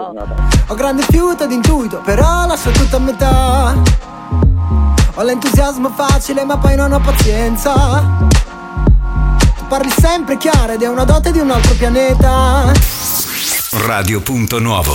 ciao. Ho grande fiuto d'intuito, però lascio tutto a metà. Ho l'entusiasmo facile, ma poi non ho pazienza. Tu parli sempre chiaro ed è una dote di un altro pianeta. Radio.nuovo.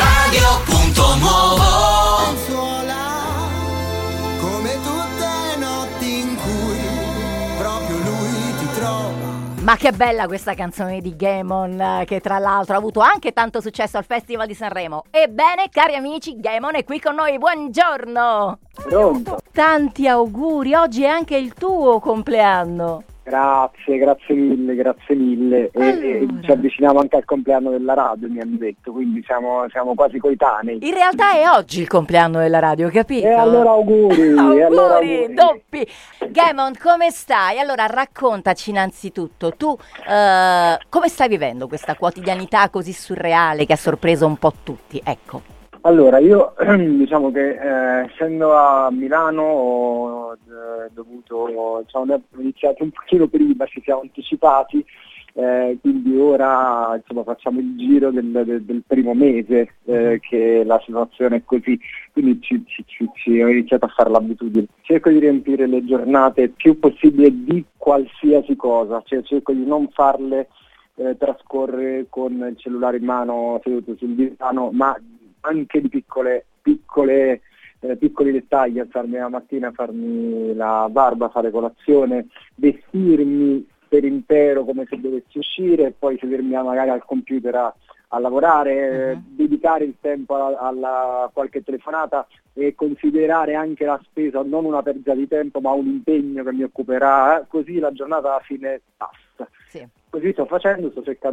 Come tutte le notti in cui proprio lui ti trova. Ma che bella questa canzone di Gaemon, che tra l'altro ha avuto anche tanto successo al Festival di Sanremo. Ebbene, cari amici, Gaemon è qui con noi, buongiorno! Pronto? Tanti auguri, oggi è anche il tuo compleanno. Grazie mille. Allora. E ci avviciniamo anche al compleanno della radio, mi hanno detto, quindi siamo quasi coetanei. In realtà è oggi il compleanno della radio, capito? E allora auguri! Auguri, doppi! Gaemon, come stai? Allora raccontaci innanzitutto, tu come stai vivendo questa quotidianità così surreale che ha sorpreso un po' tutti? Ecco. Allora, io diciamo che essendo a Milano ho dovuto, ho iniziato un pochino prima, ci siamo anticipati, quindi ora facciamo il giro del primo mese, che la situazione è così, quindi ho iniziato a fare l'abitudine. Cerco di riempire le giornate più possibile di qualsiasi cosa, cioè cerco di non farle trascorrere con il cellulare in mano seduto sul divano, ma anche di piccoli dettagli, alzarmi la mattina, farmi la barba, fare colazione, vestirmi per intero come se dovessi uscire e poi sedermi magari al computer a lavorare, dedicare il tempo alla qualche telefonata e considerare anche la spesa non una perdita di tempo ma un impegno che mi occuperà, così la giornata alla fine passa. Sì. Così sto facendo,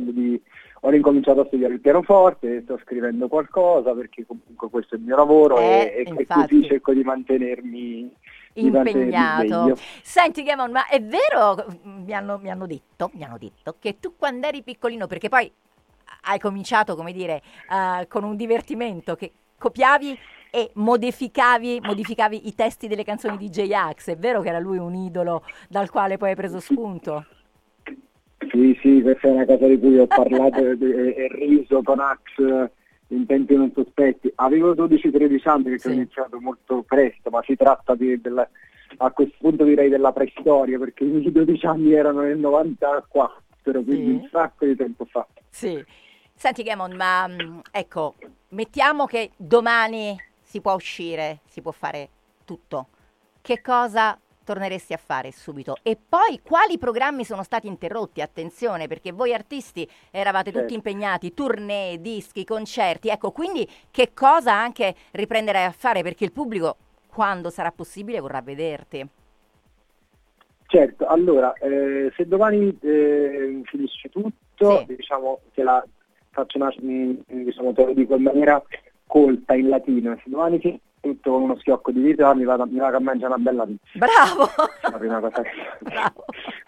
ho ricominciato a studiare il pianoforte, sto scrivendo qualcosa perché comunque questo è il mio lavoro e così cerco di mantenermi impegnato. Senti Gaemon, ma è vero, mi hanno detto che tu quando eri piccolino, perché poi hai cominciato, come dire, con un divertimento che copiavi e modificavi i testi delle canzoni di J-Ax, è vero che era lui un idolo dal quale poi hai preso spunto? Sì, questa è una cosa di cui ho parlato e riso con Ax in tempi non sospetti. Avevo 12-13 anni perché ho iniziato molto presto, ma si tratta a questo punto direi della preistoria, perché i miei 12 anni erano nel 94, quindi un sacco di tempo fa. Sì. Senti Gaemon, ma ecco, mettiamo che domani si può uscire, si può fare tutto. Che cosa torneresti a fare subito? E poi quali programmi sono stati interrotti? Attenzione, perché voi artisti eravate tutti impegnati, tournée, dischi, concerti, ecco, quindi che cosa anche riprenderai a fare? Perché il pubblico, quando sarà possibile, vorrà vederti. Certo, allora, se domani finisce tutto, diciamo che faccio te lo dico in maniera colta in latino, se domani finisce tutto con uno schiocco di dita mi vado a mangiare una bella pizza. Bravo! La prima cosa che bravo.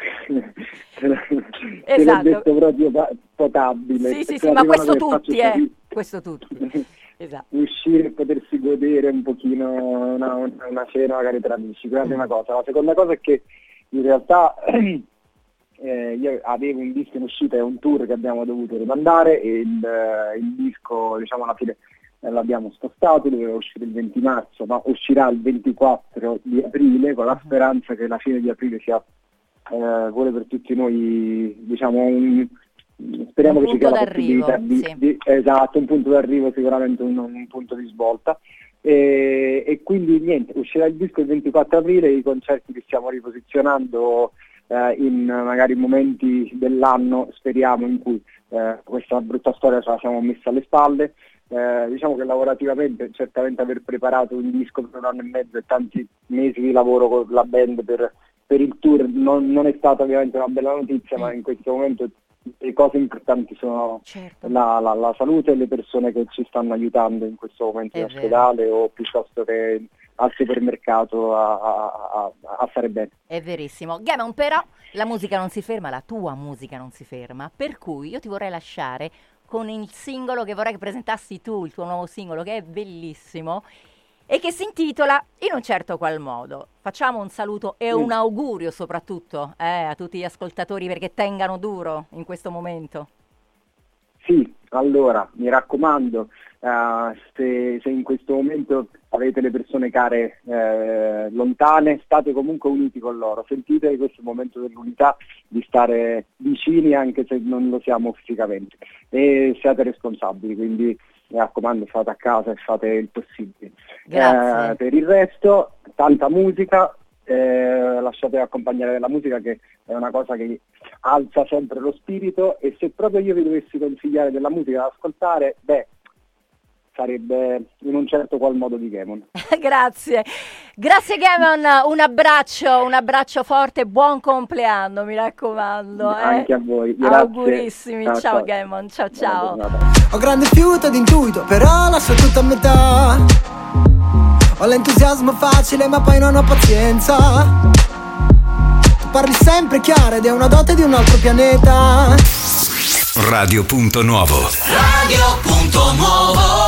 Te l'ho detto proprio potabile. Sì, ma questo tutti, questo tutti. Esatto. Uscire e potersi godere un pochino una cena magari tra amici, quella è la prima cosa. La seconda cosa è che in realtà io avevo un disco in uscita e un tour che abbiamo dovuto rimandare e il disco, diciamo, alla fine l'abbiamo spostato, doveva uscire il 20 marzo, ma uscirà il 24 di aprile, con la speranza che la fine di aprile sia vuole per tutti noi, diciamo, speriamo che ci sia la possibilità esatto, un punto d'arrivo, sicuramente un punto di svolta. E quindi niente, uscirà il disco il 24 aprile, i concerti li stiamo riposizionando in magari momenti dell'anno, speriamo, in cui questa brutta storia ce la siamo messa alle spalle. Diciamo che lavorativamente certamente aver preparato un disco per un anno e mezzo e tanti mesi di lavoro con la band per il tour non è stata ovviamente una bella notizia, ma in questo momento le cose importanti sono la salute e le persone che ci stanno aiutando in questo momento in ospedale o piuttosto che al supermercato a fare bene. È verissimo. Gaemon, però la musica non si ferma, la tua musica non si ferma, per cui io ti vorrei lasciare con il singolo che vorrei che presentassi tu, il tuo nuovo singolo, che è bellissimo e che si intitola In un certo qual modo. Facciamo un saluto e un augurio soprattutto a tutti gli ascoltatori perché tengano duro in questo momento. Sì, Allora, mi raccomando, se in questo momento avete le persone care lontane, state comunque uniti con loro, sentite questo momento dell'unità, di stare vicini anche se non lo siamo fisicamente, e siate responsabili, quindi mi raccomando, fate a casa e fate il possibile. Grazie. Per il resto, tanta musica, lasciate accompagnare dalla musica, che è una cosa che alza sempre lo spirito, e se proprio io vi dovessi consigliare della musica da ascoltare, sarebbe in un certo qual modo di Gaemon. Grazie Gaemon, un abbraccio forte, buon compleanno, mi raccomando. Anche a voi, grazie. Augurissimi, ciao Gaemon, ciao. Ho grande fiuto ed intuito, però lascio tutto a metà. Ho l'entusiasmo facile ma poi non ho pazienza. Tu parli sempre chiaro ed è una dote di un altro pianeta. Radio.Nuovo.